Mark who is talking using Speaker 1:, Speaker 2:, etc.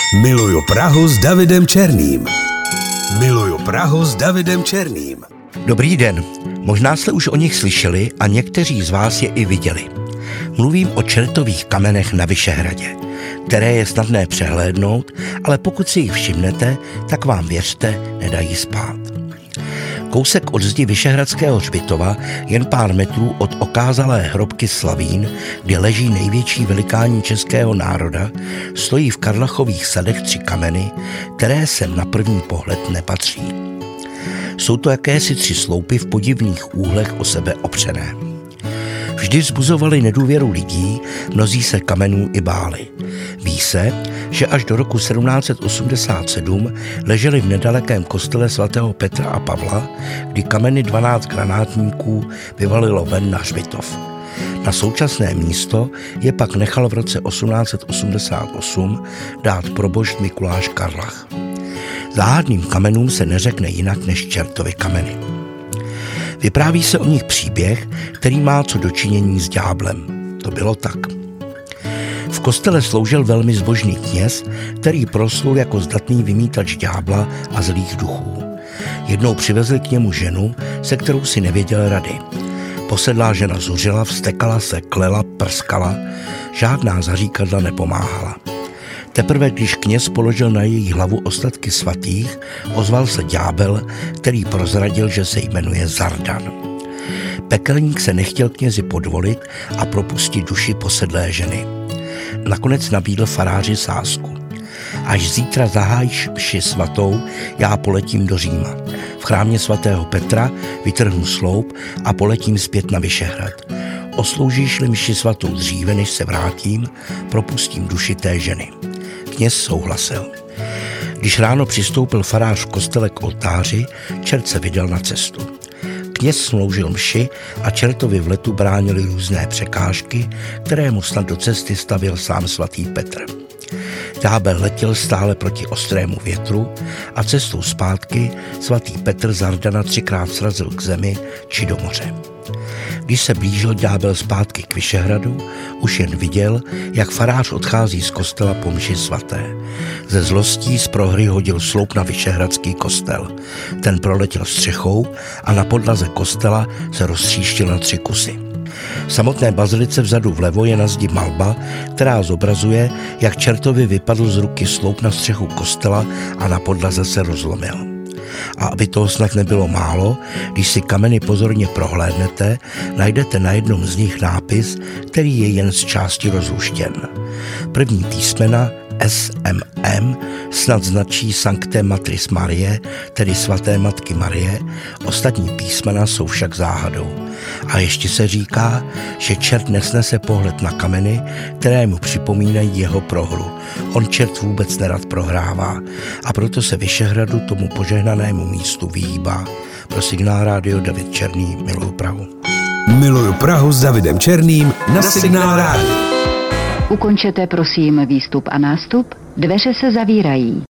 Speaker 1: Miluju Prahu s Davidem Černým. Miluju Prahu s Davidem Černým.
Speaker 2: Dobrý den, možná jste už o nich slyšeli a někteří z vás je i viděli. Mluvím o čertových kamenech na Vyšehradě, které je snadné přehlédnout, ale pokud si jich všimnete, tak vám věřte, nedají spát. Kousek od zdi Vyšehradského hřbitova, jen pár metrů od okázalé hrobky Slavín, kde leží největší velikáni českého národa, stojí v Karlachových sadech 3 kameny, které sem na první pohled nepatří. Jsou to jakési 3 sloupy v podivných úhlech o sebe opřené. Vždy vzbuzovaly nedůvěru lidí, mnozí se kamenů i báli. Ví se, že až do roku 1787 ležely v nedalekém kostele svatého Petra a Pavla, kdy kameny 12 granátníků vyvalilo ven na hřbitov. Na současné místo je pak nechal v roce 1888 dát probošt Mikuláš Karlach. Záhadným kamenům se neřekne jinak než Čertovy kameny. Vypráví se o nich příběh, který má co dočinění s ďáblem. To bylo tak. V kostele sloužil velmi zbožný kněz, který proslul jako zdatný vymítač ďábla a zlých duchů. Jednou přivezli k němu ženu, se kterou si nevěděl rady. Posedlá žena zuřila, vztekala se, klela, prskala, žádná zaříkadla nepomáhala. Teprve když kněz položil na její hlavu ostatky svatých, ozval se ďábel, který prozradil, že se jmenuje Zardan. Pekelník se nechtěl knězi podvolit a propustit duši posedlé ženy. Nakonec nabídl faráři sázku. Až zítra zahájíš mši svatou, já poletím do Říma. V chrámě svatého Petra vytrhnu sloup a poletím zpět na Vyšehrad. Osloužíš-li mši svatou dříve, než se vrátím, propustím duši té ženy. Kněz souhlasil. Když ráno přistoupil farář v kostele k oltáři, čert se vydal na cestu. Kněz sloužil mši a čertovi v letu bránili různé překážky, které mu snad do cesty stavěl sám svatý Petr. Ďábel letěl stále proti ostrému větru a cestou zpátky svatý Petr Zardana 3krát srazil k zemi či do moře. Když se blížil ďábel zpátky k Vyšehradu, už jen viděl, jak farář odchází z kostela po mši svaté. Ze zlostí z prohry hodil sloup na vyšehradský kostel. Ten proletěl střechou a na podlaze kostela se roztříštil na 3 kusy. V samotné bazilice vzadu vlevo je na zdi malba, která zobrazuje, jak čertovi vypadl z ruky sloup na střechu kostela a na podlaze se rozlomil. A aby toho snad nebylo málo, když si kameny pozorně prohlédnete, najdete na jednom z nich nápis, který je jen z části rozluštěn. První písmena SMM snad značí Sancte Matris Marie, tedy svaté matky Marie, ostatní písmena jsou však záhadou. A ještě se říká, že čert nesnese pohled na kameny, které mu připomínají jeho prohru. On čert vůbec nerad prohrává a proto se Vyšehradu, tomu požehnanému místu, vyhýbá. Pro Signál Rádio David Černý, miluju Prahu.
Speaker 1: Miluju Prahu s Davidem Černým na Signál Rádio.
Speaker 3: Ukončete prosím výstup a nástup, dveře se zavírají.